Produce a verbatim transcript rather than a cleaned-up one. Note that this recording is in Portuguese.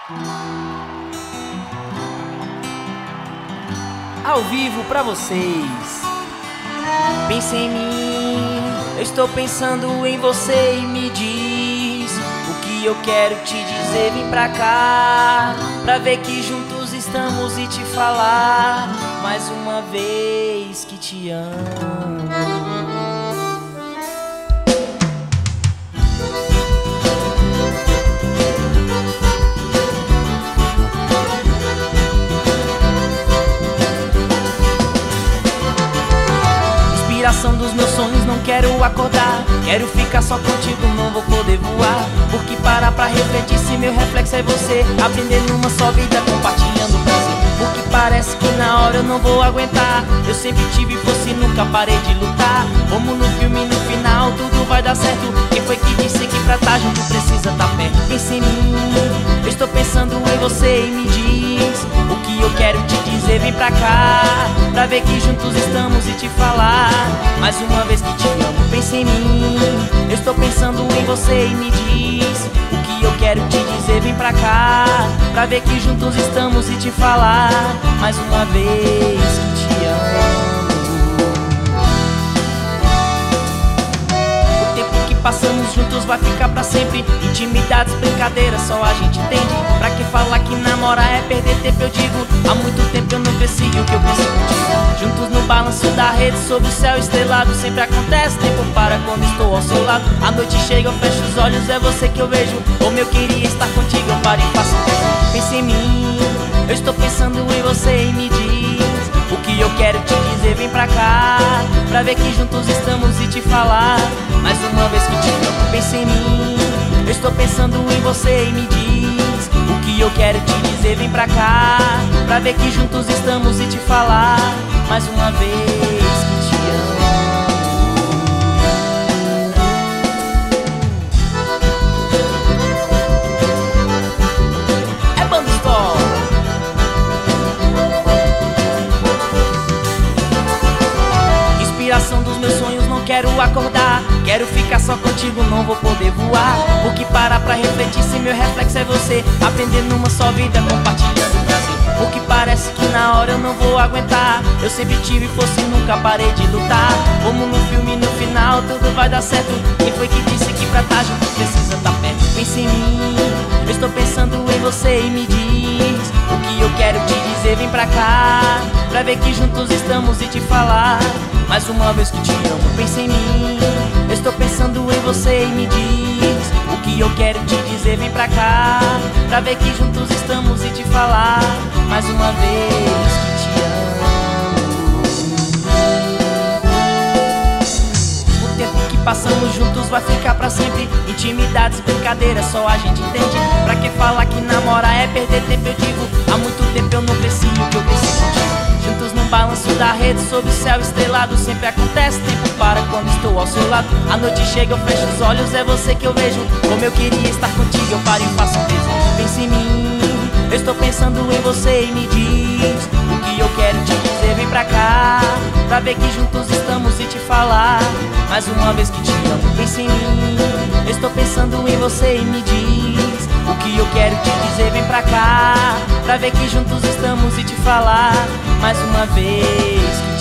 Ao vivo pra vocês. Pensa em mim, eu estou pensando em você e me diz o que eu quero te dizer. Vem pra cá, pra ver que juntos estamos e te falar mais uma vez que te amo. Inspiração dos meus sonhos, não quero acordar. Quero ficar só contigo, não vou poder voar. Porque parar pra refletir se meu reflexo é você. Aprender numa só vida, compartilhando o prazer. Porque parece que na hora eu não vou aguentar. Eu sempre tive força e nunca parei de lutar. Como no filme, no final tudo vai dar certo. Quem foi que disse que pra tá junto precisa tá perto? Pensa em mim, eu estou pensando em você e me diz o que eu quero te dizer. Vem pra cá, pra ver que juntos estamos e te falar mais uma vez que te amo. Pensa em mim, eu estou pensando em você e me diz o que eu quero te dizer. Vem pra cá, pra ver que juntos estamos e te falar mais uma vez que te amo. O tempo que passamos juntos vai ficar pra sempre. Intimidades, brincadeiras, só a gente entende. Pra que falar que namorar é perder tempo, eu digo. Há muito tempo eu não persigo o que eu penso contigo. Juntos no balanço da rede, sob o céu estrelado. Sempre acontece, tempo para quando estou ao seu lado. A noite chega, eu fecho os olhos, é você que eu vejo. Como eu queria estar contigo, eu paro e faço um desejo. Pensa em mim, eu estou pensando em você e me diz o que eu quero te dizer. Vem pra cá, pra ver que juntos estamos e te falar mais uma vez que te amo. Pensa em mim, eu estou pensando em você e me diz o que eu quero te dizer. Vem pra cá, pra ver que juntos estamos e te falar mais uma vez que te amo. É Banda Store. Inspiração dos meus sonhos, não quero acordar. Quero ficar só contigo, não vou poder voar. Porque parar pra refletir se meu reflexo é você. Aprender numa só vida, compartilhando o prazer. Porque parece que na hora eu não vou aguentar. Eu sempre tive força e nunca parei de lutar. Como no filme, no final tudo vai dar certo. Quem foi que disse que pra tá junto precisa tá perto? Pensa em mim, eu estou pensando em você e me diz o que eu quero te dizer. Vem pra cá, pra ver que juntos estamos e te falar mais uma vez que te amo. Pensa em mim, eu estou pensando em você e me diz o que eu quero te dizer. Vem pra cá, pra ver que juntos estamos e te falar mais uma vez que te amo. O tempo que passamos juntos vai ficar pra sempre. Intimidades, brincadeiras, só a gente entende. Pra que falar que namorar é perder tempo, eu digo. Há muito tempo eu não preciso que eu preciso contigo. Juntos no balanço da rede, sob o céu estrelado. Sempre acontece, tempo para quando estou ao seu lado. A noite chega, eu fecho os olhos, é você que eu vejo. Como eu queria estar contigo, eu paro e faço um desejo. Pensa em mim, eu estou pensando em você e me diz o que eu quero te dizer. Vem pra cá, pra ver que juntos estamos e te falar mais uma vez que te amo. Pensa em mim, eu estou pensando em você e me diz o que eu quero te dizer. Vem pra cá, pra ver que juntos estamos e te falar mais uma vez.